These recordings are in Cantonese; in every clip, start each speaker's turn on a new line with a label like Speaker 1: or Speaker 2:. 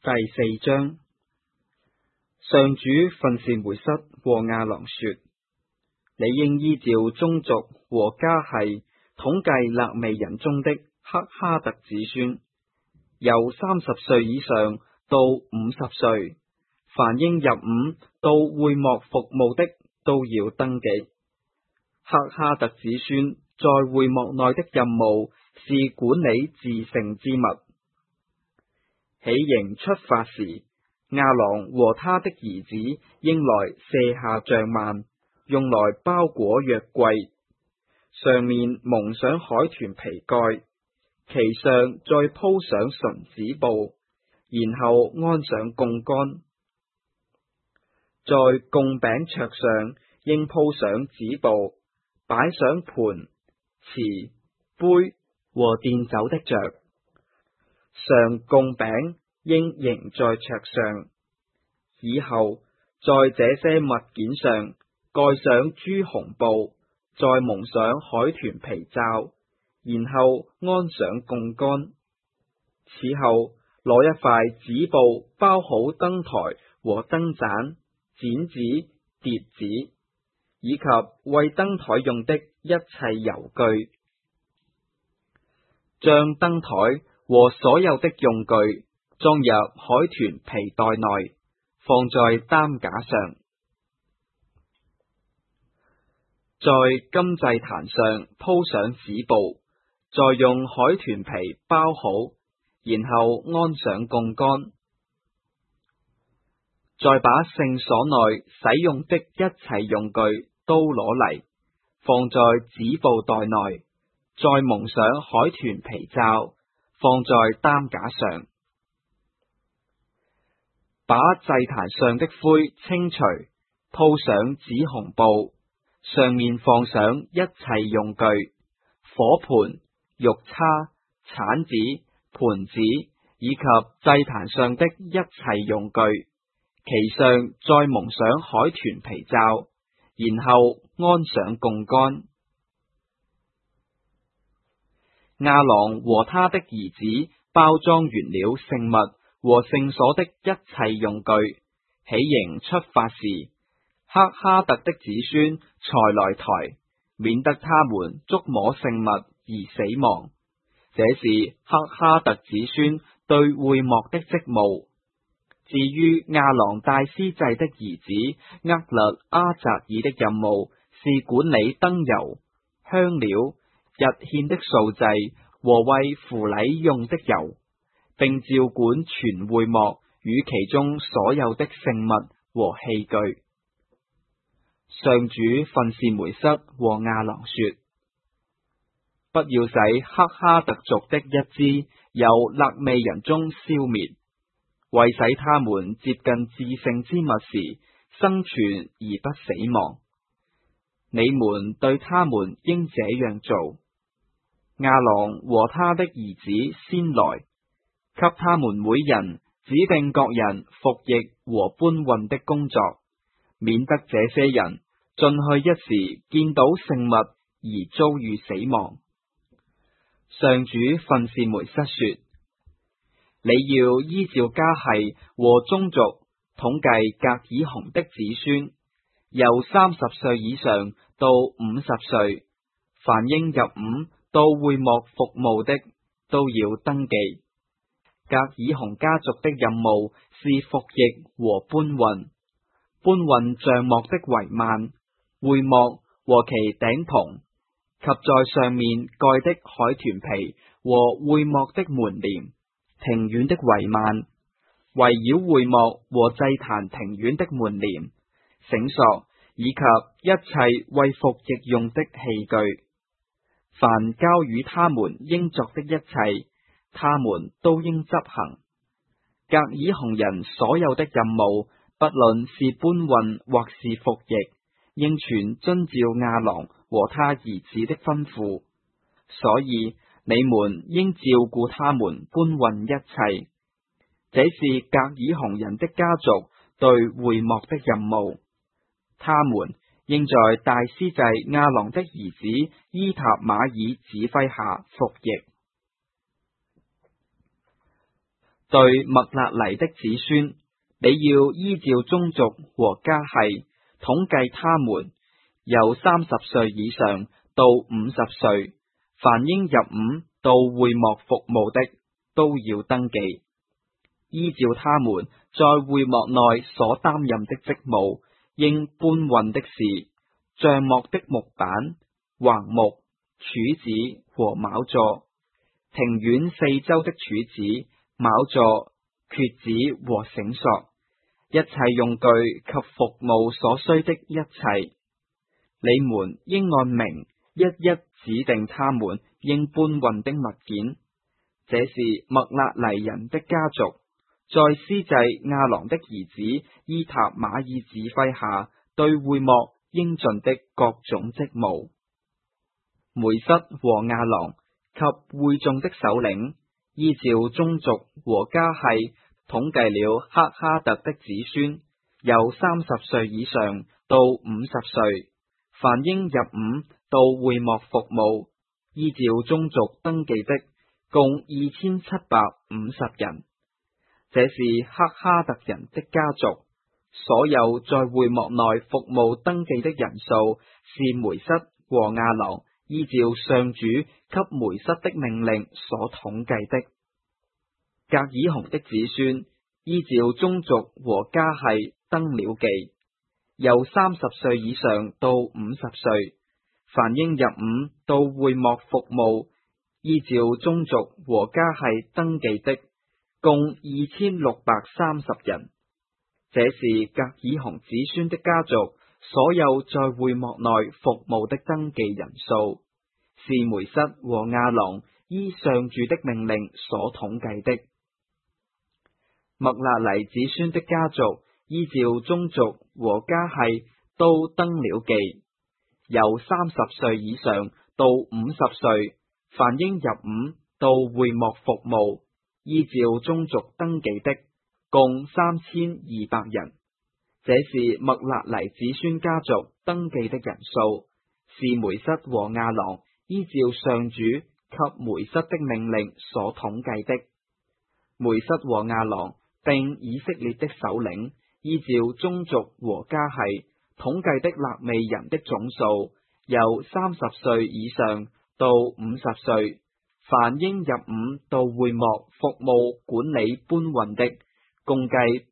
Speaker 1: 第4章。上主訓示梅瑟和亞郎說：你應依照宗族和家系統計肋未人中的赫哈特子孫，由30歲以上到50歲，凡應入伍到會幕服務的都要登記。赫哈特子孫在會幕內的任務是管理至聖之物。起營出發時，亞郎和他的兒子應來卸下帳幔，用來包裹約櫃，上面蒙上海豚皮蓋，其上再鋪上純紫布，然後安上供杆。在供餅桌上應鋪上紫布，擺上盤、匙、杯和奠酒的爵。上供餅應扔在桌上，以後在這些物件上蓋上朱紅布，再蒙上海豚皮罩，然後安上供杆。此後攞一塊紫布包好燈台和燈盞、剪子、碟子，以及為燈台用的一切油具，將燈台和所有的用具裝入海豚皮袋內，放在擔架上。在金祭壇上鋪上紫布，再用海豚皮包好，然後安上供杆。再把聖所內使用的一切用具都攞嚟，放在紫布袋內，再蒙上海豚皮罩，放在擔架上。把祭壇上的灰清除，鋪上紫紅布，上面放上一切用具：火盆、玉叉、鏟子、盤子，以及祭壇上的一切用具，其上再蒙上海豚皮罩，然後安上供杆。亞郎和他的兒子包裝完了聖物和聖所的一切用具，起營出發時，赫哈特的子孫才來抬，免得他們觸摸聖物而死亡。這是赫哈特子孫對會幕的職務。至於亞郎大司祭的兒子厄勒阿匝爾的任務是管理燈油、香料、日獻的素祭和為符禮用的油，並照管全會幕與其中所有的聖物和器具。上主訓示梅瑟和亞郎說：不要使赫哈特族的一支由肋未人中消滅，為使他們接近至聖之物時生存而不死亡。你們對他們應這樣做。亞郎和他的兒子先來，給他們每人指定各人服役和搬運的工作，免得這些人進去一時見到聖物而遭遇死亡。上主訓示梅瑟說：你要依照家系和宗族統計革爾雄的子孫，由30歲以上到50歲，凡應入伍到會幕服務的都要登記。革爾雄家族的任務是服役和搬運帳幕的帷幔、會幕和其頂棚，及在上面蓋的海豚皮和會幕的門簾、庭院的帷幔，圍繞會幕和祭壇庭院的門簾、繩索，以及一切為服役用的器具。凡交與他們應作的一切，他們都應執行。革爾雄人所有的任務，不論是搬運或是服役，應全遵照亞郎和他兒子的吩咐。所以你們應照顧他們搬運一切。這是革爾雄人的家族對會幕的任務。他們應在大司祭亞郎的兒子伊塔瑪爾指揮下服役。 對默勒尼的子孫，你要依照宗族和家系統計他們，由30歲以上到50歲，凡應入伍到會幕服務的，都要登記，依照他們在會幕內所擔任的職務，應搬運的事，帳幕的木板、橫木、柱子和卯座，庭院四周的柱子、卯座、橛子和繩索，一切用具及服務所需的一切，你們應按名一一指定他們應搬運的物件。這是默勒尼人的家族，在司祭亞郎的兒子伊塔瑪爾指揮下，對會幕應盡的各種職務。梅瑟和亞郎及會眾的首領，依照宗族和家系統計了赫哈特的子孫，由30歲以上到50歲，凡應入伍到會幕服務，依照宗族登記的，共2750人。這是赫哈特人的家族。所有在會幕內服務登記的人數，是梅瑟和亞郎依照上主給梅瑟的命令所統計的。革爾雄的子孫，依照宗族和家系登了記，由30歲以上到50歲，凡應入伍到會幕服務，依照宗族和家系登記的，共2630人。這是革爾雄子孫的家族，所有在會幕內服務的登記人數，是梅瑟和亞郎依上主的命令所統計的。默勒尼子孫的家族，依照宗族和家系都登了記，由30歲以上到50歲，凡應入伍到會幕服務，依照宗族登記的，共3200人。這是默勒尼子孫家族登記的人數，是梅瑟和亞郎依照上主及梅瑟的命令所統計的。梅瑟和亞郎並以色列的首領，依照宗族和家系統計的肋未人的總數，由30歲以上到50歲，凡應入伍到會幕服務管理搬運的，共計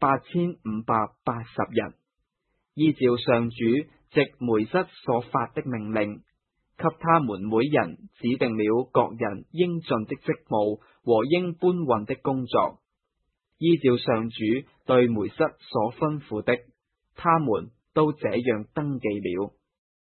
Speaker 1: 8580人。依照上主藉梅瑟所發的命令，給他們每人指定了各人應盡的職務和應搬運的工作。依照上主對梅瑟所吩咐的，他們都這樣登記了。